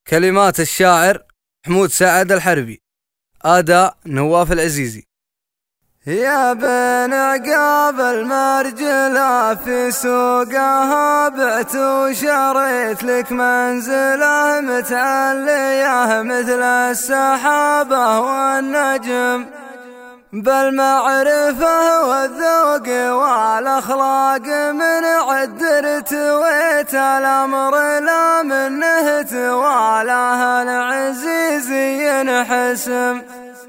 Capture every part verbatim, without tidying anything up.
كلمات الشاعر محمود سعد الحربي، أداء نواف العزيزي. يا بن عقاب المرجلة في سوقها بعت وشريت لك منزله متعليه مثل السحابة والنجم، بالمعرفة والذوق والأخلاق من عدر تويت الأمر لا منه توالاه العزيز ينحسم.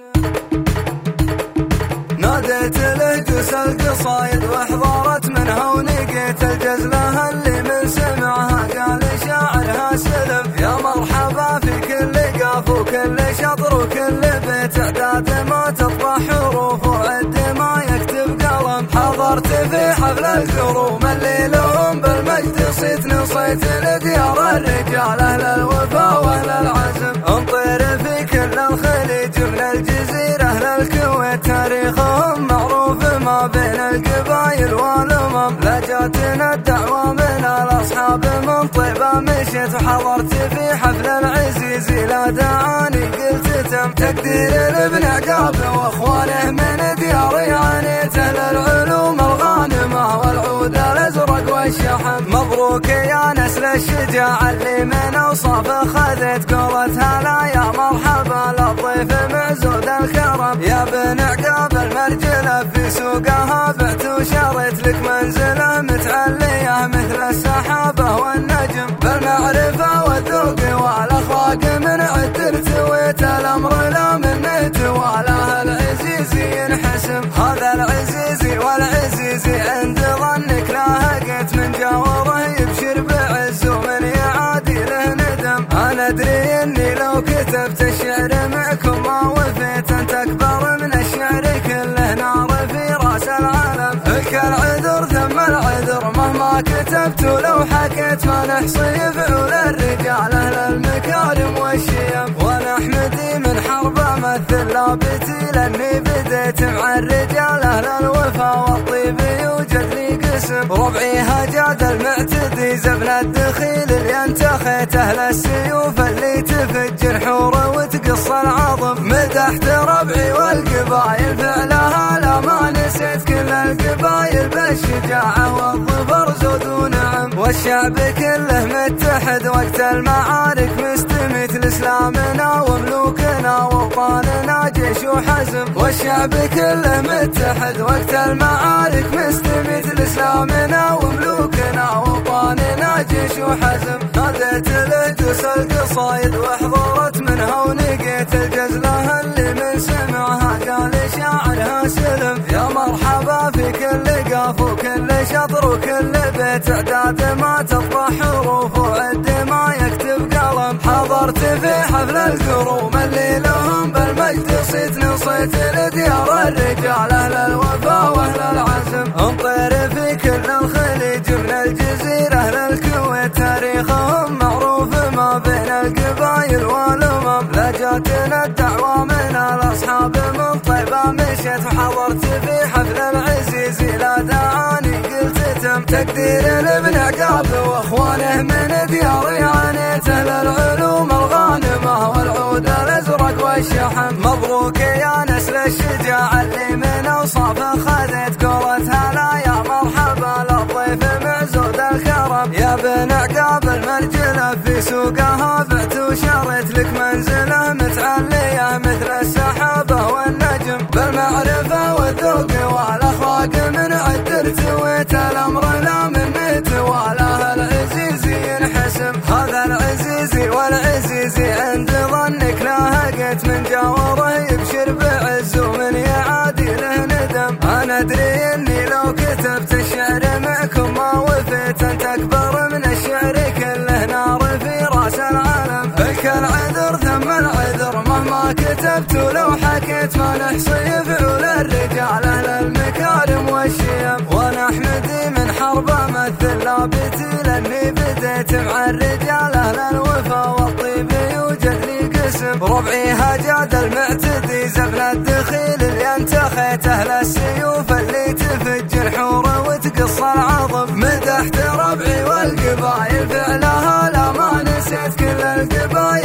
ناديت له جس القصايد واحضرت منها ونقيت الجزلة اللي من سمعها قال شاعرها سلم. يا مرحبا في كل قاف وكل شطر وكل بيت، اعداد ما تطبع حروف وعد ما يكتب قلم. حضرت في حفل الكروم اللي لهم بالمجد صيت نصيت لديار الرجال اهل الوفا واهل العزم. انطير في كل الخليج من الجزيرة اهل الكويت، تاريخهم معروف ما بين القبايل والامم. لجاتنا الدعوة من الاصحاب من طيبة مشيت، وحضرت في حفل العزيزي لا دعاني قلت تم. تقدير لابن عقاب واخوانه من دياري عانيت، اهل العلوم الغانمة والعود الازرق والشحم. مبروك يا نسل الشجاع اللي من اوصاف خذت قولتها لا يا مرحبا للضيف معزود الكرم. يا بن عقاب المرجلة في سوقها بعت وشريت لك منزله متعليه مثل السحابة والنجم، بالمعرفة والذوق والاخلاق من عدر تويت الامر لا منه توالاه العزيزي ينحسم. هذا العزيزي والعزيزي عند ظنك لاهقت من جاوره يبشر بعز ومن يعادي له ندم. انا ادري اني لو كتبت الشعر معكم ما وفيت، انت اكبر من الشعر كله نار في راس العالم. لك العذر ثم العذر مهما كتبت ولو حكيت ما نحصي فعول الرجال اهل المكارم والشيم. وانا احمدي من حرب امثل لابتي لاني بديت مع الرجال اهل الوفا والطيب يوجد لي قسم. ربعي هجاد المعتدي زبن الدخيل اللي انتخيت اهل السيوف اللي تفجر حوره وتقص العظم. مدحت ربعي والقبايل فعلها لا ما نسيت كل القبايل بالشجاعة والظفر زود ونعم. والشعب كله متحد وقت المعارك مستميت لإسلامنا وملوكنا ووطننا جيش وحزم. والشعب كله متحد وقت المعارك مستميت لإسلامنا وملوكنا ووطننا جيش وحزم. ناديت له جس القصايد واحضرت منها ونقيت الجزلة اللي من سمعها قال شاعرها سلم. يا مرحبا في كل قاف وكل شطر وكل بيت، اعداد ما تطبع حروف وعد ما يكتب قلم. حضرت في حفل الكروم اللي لهم بالمجد صيت نصيت لديار الرجال اهل الوفا واهل العزم. انطير في كل الخليج من الجزيرة اهل الكويت، تاريخهم معروف ما بين القبايل والامم. لجاتنا الدعوة من الاصحاب من طيبة مشيت، وحضرت في حفل العزيزي لا دعاني قلت تم. تقدير لابن عقاب واخوانه من دياري عانيت، اهل العلوم الغانمة والعود الازرق والشحم. مبروك يا نسل الشجاع اللي من اوصاف خذت قولتها لا يا مرحبا للضيف معزود الكرم. يا بن عقاب المرجلة في سوقها بعت وشريت لك منزله متعليه مثل السحابة والنجم، بالمعرفة والذوق والاخلاق من عدر تويت الامر لا منه توالاه العزيزي ينحسم. هذا العزيزي والعزيزي عند ظنك لاهقت من جاوره يبشر بعز ومن يعادي له ندم. انا ادري اني لو كتبت الشعر معكم ما وفيت، انت اكبر من الشعر كله نار في راس العالم. لك العذر ثم العذر مهما كتبت ولو حكيت ما نحصي فعول الرجال اهل المكارم والشيم. وانا احمدي من حرب امثل لابتي لاني بديت مع الرجال اهل الوفا والطيب يوجد لي قسم. ربعي هجاد المعتدي زبن الدخيل اللي انتخيت اهل السيوف اللي تفجر حوره وتقص العظم. مدحت ربعي والقبايل فعلها لا ما نسيت كل القبايل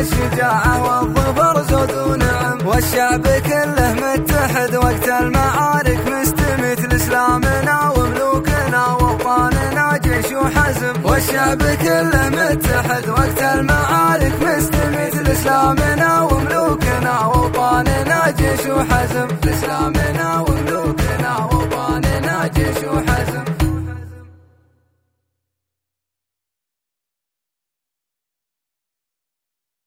الشجاعة والظفر زود ونعم، والشعب كله متحد وقت المعارك مستمت لإسلامنا وملوكنا ووطننا جيش وحزم، والشعب كله متحد وقت المعارك مستمت لإسلامنا وملوكنا ووطننا جيش وحزم، لإسلامنا وملوكنا ووطننا جيش وحزم.